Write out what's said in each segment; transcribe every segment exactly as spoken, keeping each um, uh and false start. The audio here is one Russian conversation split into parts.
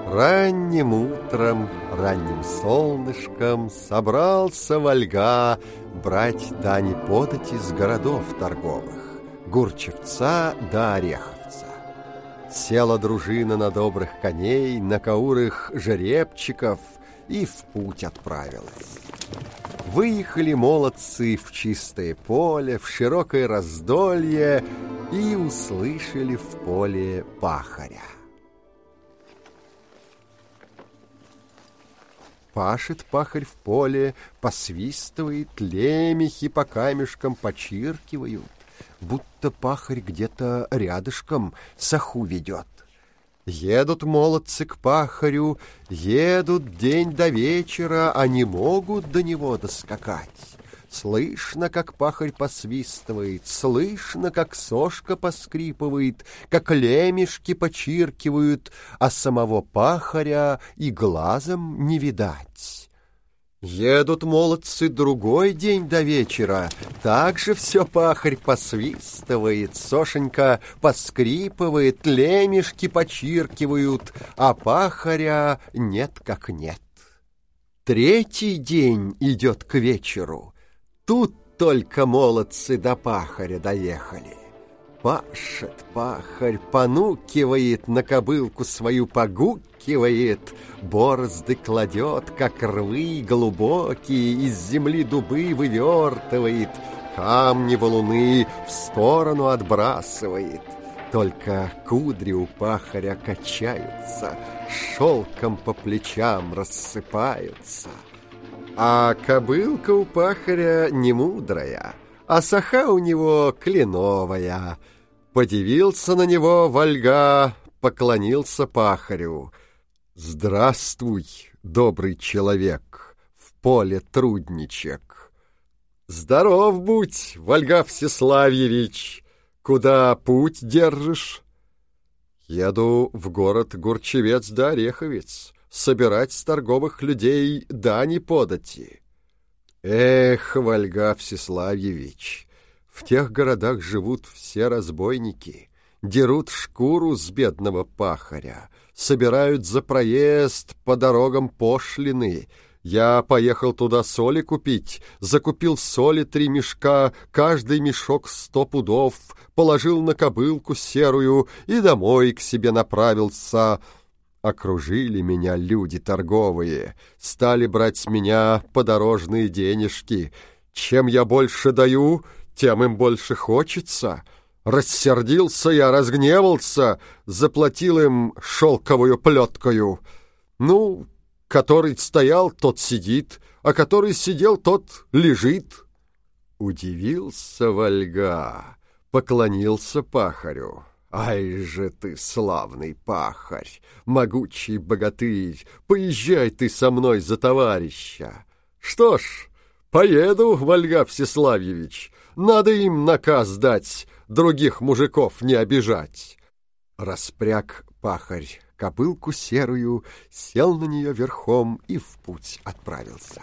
Ранним утром, ранним солнышком собрался Вольга брать дани подати с городов торговых, Гурчевца да Ореховца. Села дружина на добрых коней, на каурых жеребчиков и в путь отправилась. Выехали молодцы в чистое поле, в широкое раздолье и услышали в поле пахаря. Пашет пахарь в поле, посвистывает, лемехи по камешкам почиркивают, будто пахарь где-то рядышком саху ведет. Едут молодцы к пахарю, едут день до вечера, а не могут до него доскакать. Слышно, как пахарь посвистывает, слышно, как сошка поскрипывает, как лемешки почиркивают, а самого пахаря и глазом не видать. Едут молодцы другой день до вечера, так же все пахарь посвистывает, сошенька поскрипывает, лемешки почиркивают, а пахаря нет как нет. Третий день идет к вечеру. Тут только молодцы до пахаря доехали. Пашет пахарь, понукивает, на кобылку свою погукивает, борозды кладет, как рвы глубокие, из земли дубы вывертывает, камни валуны в сторону отбрасывает. Только кудри у пахаря качаются, шелком по плечам рассыпаются. А кобылка у пахаря не мудрая, а саха у него кленовая. Подивился на него Вольга, поклонился пахарю. «Здравствуй, добрый человек, в поле трудничек!» «Здоров будь, Вольга Всеславьевич! Куда путь держишь?» «Еду в город Гурчевец да Ореховец, собирать с торговых людей дани подати». «Эх, Вольга Всеславьевич, в тех городах живут все разбойники, дерут шкуру с бедного пахаря, собирают за проезд по дорогам пошлины. Я поехал туда соли купить, закупил соли три мешка, каждый мешок сто пудов, положил на кобылку серую и домой к себе направился. Окружили меня люди торговые, стали брать с меня подорожные денежки. Чем я больше даю, тем им больше хочется. Рассердился я, разгневался, заплатил им шелковую плеткою. Ну, который стоял, тот сидит, а который сидел, тот лежит. Удивился Вольга, поклонился пахарю. «Ай же ты, славный пахарь, могучий богатырь, поезжай ты со мной за товарища!» «Что ж, поеду, Вольга Всеславьевич, надо им наказ дать, других мужиков не обижать». Распряг пахарь кобылку серую, сел на нее верхом и в путь отправился.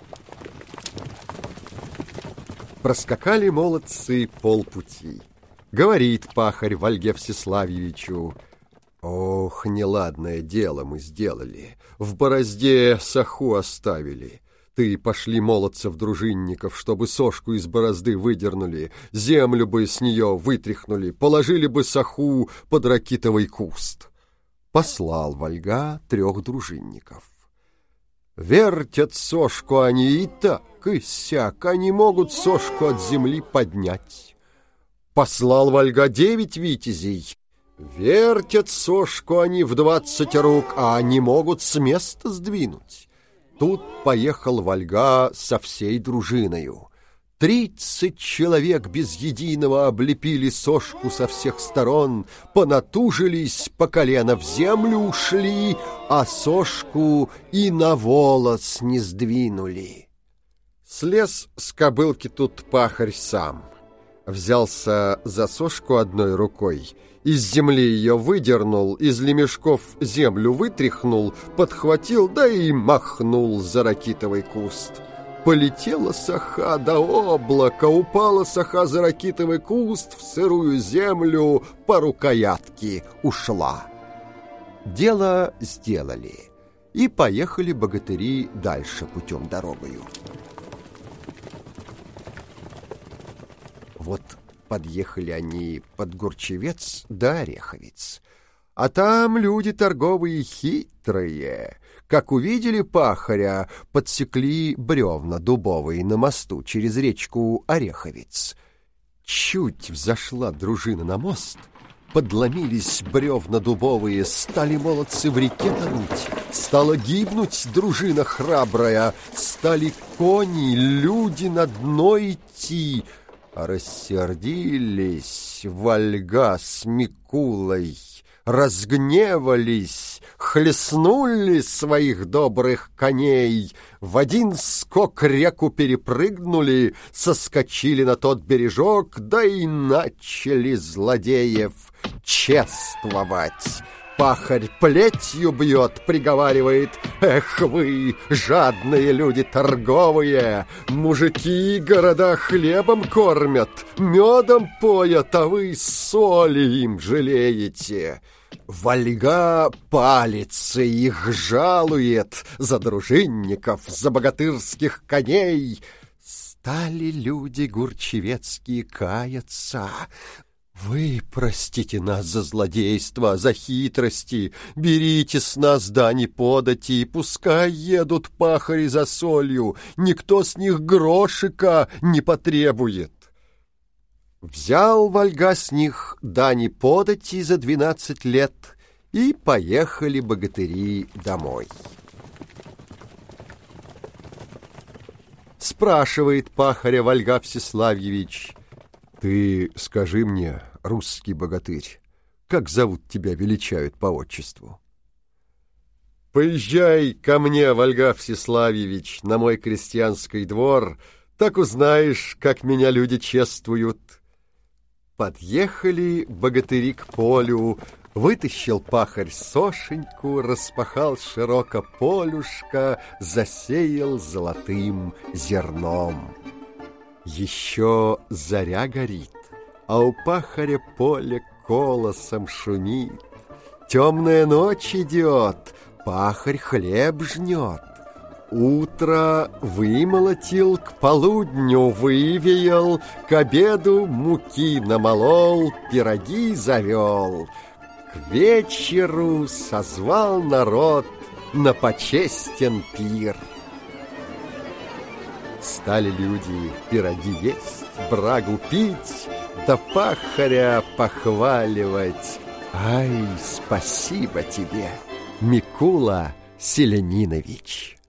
Проскакали молодцы полпути. Говорит пахарь Вольге Всеславьевичу: «Ох, неладное дело мы сделали, в борозде саху оставили. Ты пошли молодцев-дружинников, чтобы сошку из борозды выдернули, землю бы с нее вытряхнули, положили бы саху под ракитовый куст». Послал Вольга трех дружинников. Вертят сошку они и так, и сяк, они могут сошку от земли поднять. Послал Вольга девять витязей. Вертят сошку они в двадцать рук, а не могут с места сдвинуть. Тут поехал Вольга со всей дружиною. Тридцать человек без единого облепили сошку со всех сторон, понатужились, по колено в землю ушли, а сошку и на волос не сдвинули. Слез с кобылки тут пахарь сам. Взялся за сошку одной рукой, из земли ее выдернул, из лемешков землю вытряхнул, подхватил, да и махнул за ракитовый куст. Полетела саха до облака, упала саха за ракитовый куст в сырую землю, по рукоятке ушла. Дело сделали, и поехали богатыри дальше путем дорогою. Вот подъехали они под Гурчевец да Ореховец, а там люди торговые хитрые. Как увидели пахаря, подсекли бревна дубовые на мосту через речку Ореховец. Чуть взошла дружина на мост, подломились бревна дубовые, стали молодцы в реке тонуть, стала гибнуть дружина храбрая, стали кони, люди на дно идти, а рассердились Вольга с Микулой, разгневались, хлестнули своих добрых коней, в один скок реку перепрыгнули, соскочили на тот бережок, да и начали злодеев чествовать. Пахарь плетью бьет, приговаривает: «Эх вы, жадные люди торговые! Мужики города хлебом кормят, медом поят, а вы соли им жалеете!» Вольга палицы их жалует за дружинников, за богатырских коней. Стали люди гурчевецкие каяться. «Вы простите нас за злодейство, за хитрости, берите с нас дани подати, пускай едут пахари за солью, никто с них грошика не потребует». Взял Вольга с них дани подати за двенадцать лет, и поехали богатыри домой. Спрашивает пахаря Вольга Всеславьевич: «Ты скажи мне, русский богатырь, как зовут тебя, величают по отчеству?» «Поезжай ко мне, Вольга Всеславьевич, на мой крестьянский двор, так узнаешь, как меня люди чествуют». Подъехали богатыри к полю, вытащил пахарь сошеньку, распахал широко полюшко, засеял золотым зерном. Еще заря горит, а у пахаря поле колосом шумит. Темная ночь идет, пахарь хлеб жнет. Утро вымолотил, к полудню вывеял, к обеду муки намолол, пироги завел. К вечеру созвал народ на почестен пир. Стали люди пироги есть, брагу пить, да пахаря похваливать. Ай, спасибо тебе, Микула Селянинович!